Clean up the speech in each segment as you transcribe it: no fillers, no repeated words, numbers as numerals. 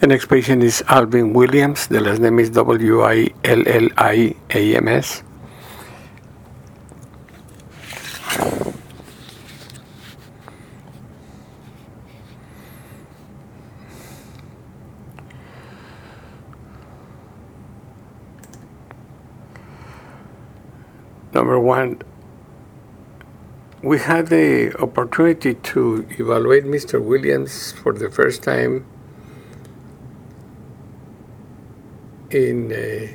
The next patient is Alvin Williams. The last name is Williams. Number one, we had the opportunity to evaluate Mr. Williams for the first time in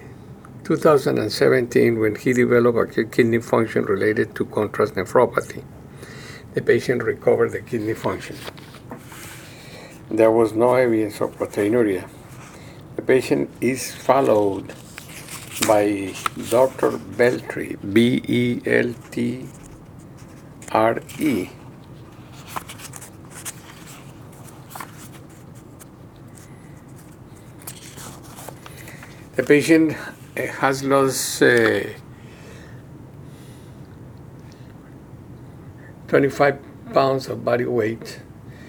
2017 when he developed acute kidney function related to contrast nephropathy. The patient recovered the kidney function. There was no evidence of proteinuria. The patient is followed by Dr. Beltre, Beltre. The patient has lost 25 pounds of body weight,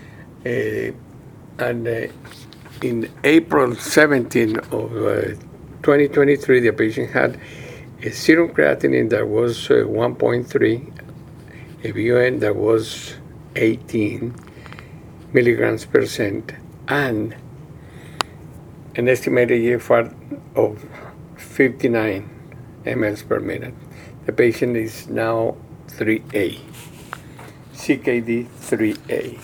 and in April 17 of 2023, the patient had a serum creatinine that was 1.3, a BUN that was 18 milligrams per cent, and an estimated GFR of 59 mLs per minute. The patient is now 3A, CKD 3A.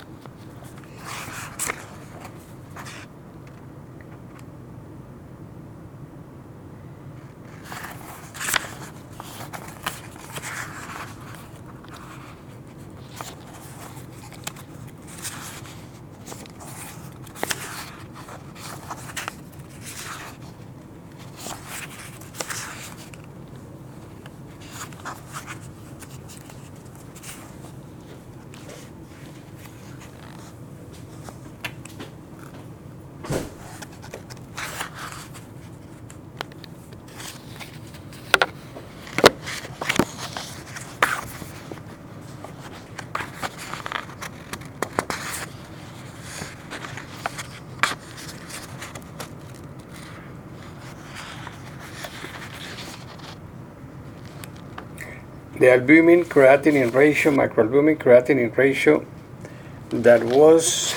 The albumin creatinine ratio, microalbumin creatinine ratio that was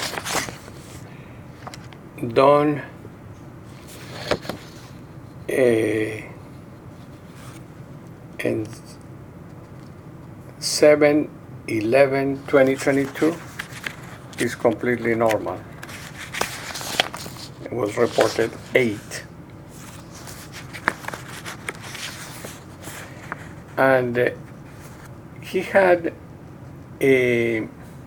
done in 7/11/2022 is completely normal. It was reported 8. And he had a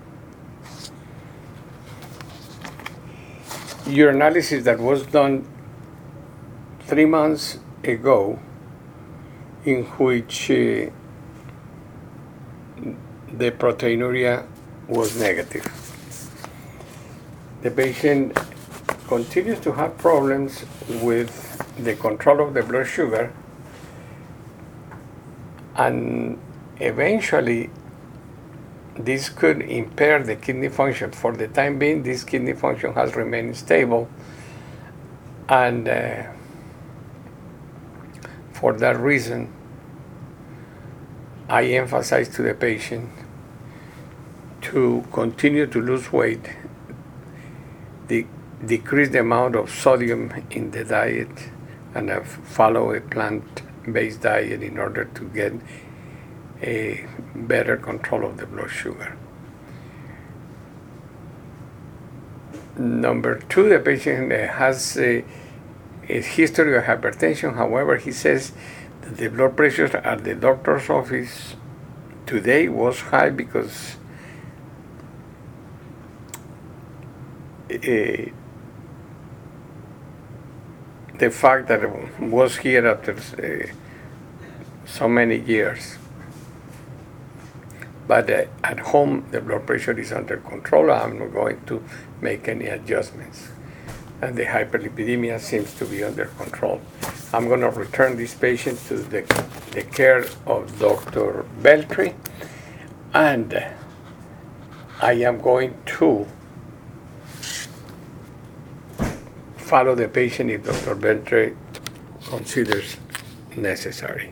urinalysis that was done 3 months ago, in which the proteinuria was negative. The patient continues to have problems with the control of the blood sugar, and eventually this could impair the kidney function. For the time being, this kidney function has remained stable, and for that reason, I emphasize to the patient to continue to lose weight, decrease the amount of sodium in the diet, and follow a plant-based diet in order to get a better control of the blood sugar. Number 2, the patient has a history of hypertension. However, he says that the blood pressure at the doctor's office today was high because the fact that it was here after so many years. But at home, the blood pressure is under control. I'm not going to make any adjustments. And the hyperlipidemia seems to be under control. I'm going to return this patient to the care of Dr. Beltre, and I am going to follow the patient if Dr. Ventre considers necessary.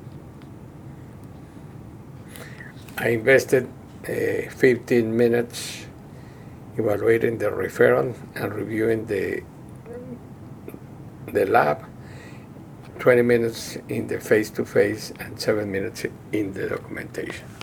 I invested 15 minutes evaluating the referral and reviewing the lab, 20 minutes in the face-to-face, and 7 minutes in the documentation.